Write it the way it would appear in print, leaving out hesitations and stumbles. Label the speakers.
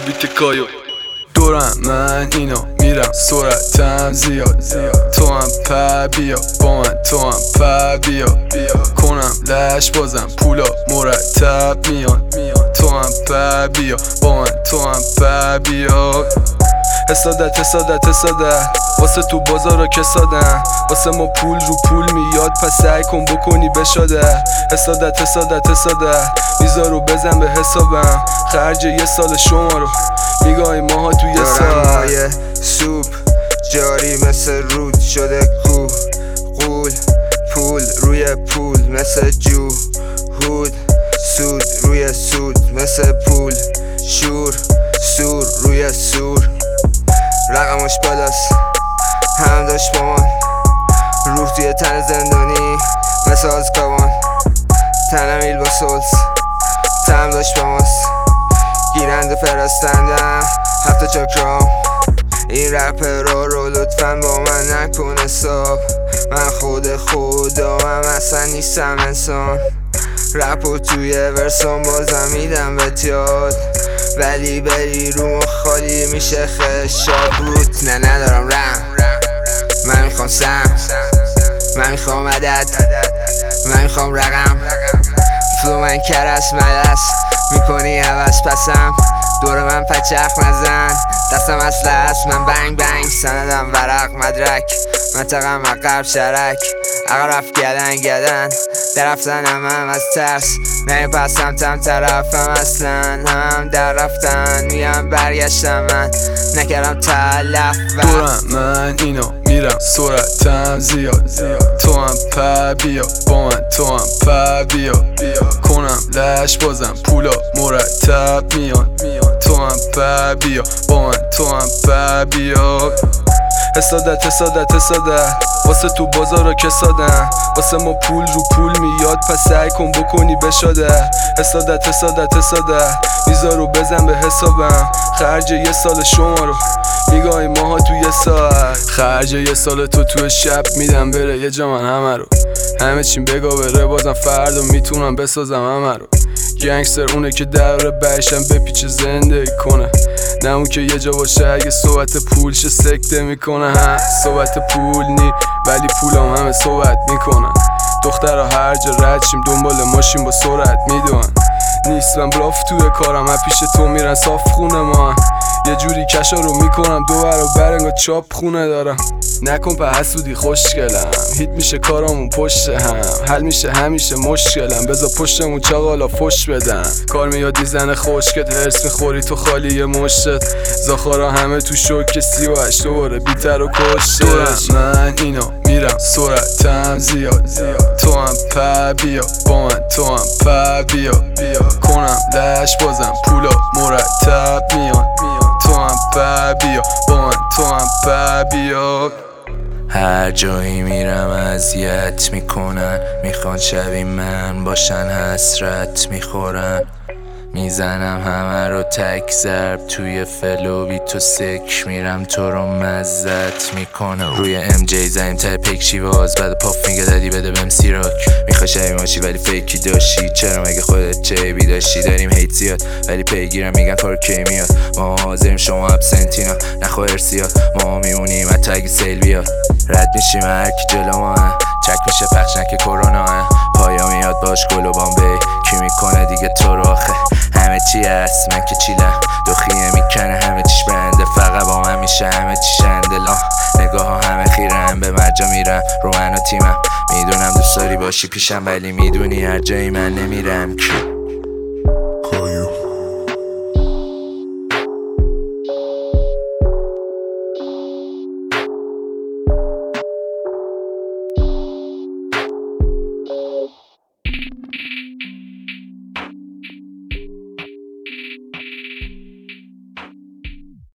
Speaker 1: بیت کایو دورم من اینو میرم سرعتم زیاد تو هم پر بیا با من تو هم پر بیا کنم لش بازم پولا مرتب میان تو هم پر بیا با من تو هم پر بیا حسادت واسه تو بازارا کسادن واسه ما پول رو پول میاد پس سعی کن بکنی بشاده حسادت میذارو بزن به حسابم خرج یه سال شما رو میگاهی ماها تو یه سال
Speaker 2: سوپ جاری مثل رود شده کوه قول پول روی پول مثل جو هود سود روی سود مثل پول شور سور روی سور رقمش بالاست هم داشت با من روح توی تن زندانی مثل آزکابان تنم ایل با سولز تم داشت با ماست گیرند و فرستندم هفته چاکرام این رپر رو لطفا با من نکن حساب من خودم اصلا نیستم انسان رپو توی ورسان بازم میدم بهت یاد ولی بری رو خالی میشه خشاب روت ندارم رم من میخوام سم من میخوام عدد من میخوام رقم فلو من کرس ملس میکنی عوض پسم دور من پچخ نزن دستم اصله است من بنگ بنگ سندم ورق مدرک منطقم عقب شرک عقب رفت گدن در رفتنم هم از ترس نه پس سمتم طرفم اصلا هم در رفتن میم برگشتم من نکردم تلف
Speaker 1: دورم من اینو میرم سرعتم زیاد تو هم پر بیا با من تو هم پر بیا کنم لش بازم پولا مرتب میان تو هم پر بیا با من تو هم پر بیا حسادت واسه تو بازارا کسادن واسه ما پول رو پول میاد پس سعی کن بکنی بشاده حسادت میذارو بزن به حسابم خرج یه سال شما رو میگاهی ماها تو یه ساعت خرج یه سال تو شب میدم بره یه جا من همه رو همه چیم بگا بره بازم فردا میتونم بسازم همه رو گنگستر اونه که در بهشم بپیچه زندگی کنه نه اون که یه جا باشه اگه صحبت پول شه سکته میکنه صحبت پول نی ولی پولام همه صحبت میکنن دخترها هر جا رد شیم دنبال ماشین با سرعت میدونن نیستم بلاف توی کارم من پیش تو میرن صاف خونه ما یه جوری کشا رو میکنم دو برابر انگار چاپ خونه دارم نکن په حسودی خوشگلم هیت میشه کارامون پشت هم حل میشه همیشه مشکلم بذار پشتمون چاقالا فش بدن کار میاد زن خوشکت هرس میخوری تو خالی یه مشتت زاخارا همه تو شوک 38 دوباره بیتر و کشته من اینو میرم سرعتم زیاد تو هم پر بیا با من تو هم پر بیا کنم لش بازم پولا مرتب میان تو هم پر بیا با من تو هم پر بیا
Speaker 3: هر جایی میرم اذیت میکنن میخوان شبیه من باشن حسرت میخورن میزنم همه رو تک ضرب توی فلوی تو سک میرم تو رو مزت میکنم روی ام جی زنیم تر پیک شیواز بعد پاپ میگه دادی بده بهم سیراک میخوای شبیه ماشی ولی فیکی داشتی چرا مگه خودت چیبی داشتی داریم هیت زیاد ولی پیگیرم میگن کار کی میاد ما حاضریم شما ابسنتینا نخوا ارسیاد ما میمونیم حتی اگه سیل بیاد رد میشیم هرکی جلو ما چک میشه پخش نکه کرونا پایا میاد باش گلو بامبی کی میکنه دیگه تو رو آخه همه چی هست من که چیلم دخیه میکنه همه چیش برنده فقط با من میشه همه چی شندلا نگاه ها همه خیرم به مرجا میرم رو من و تیمم میدونم دوست داری باشی پیشم ولی میدونی هر جایی من نمیرم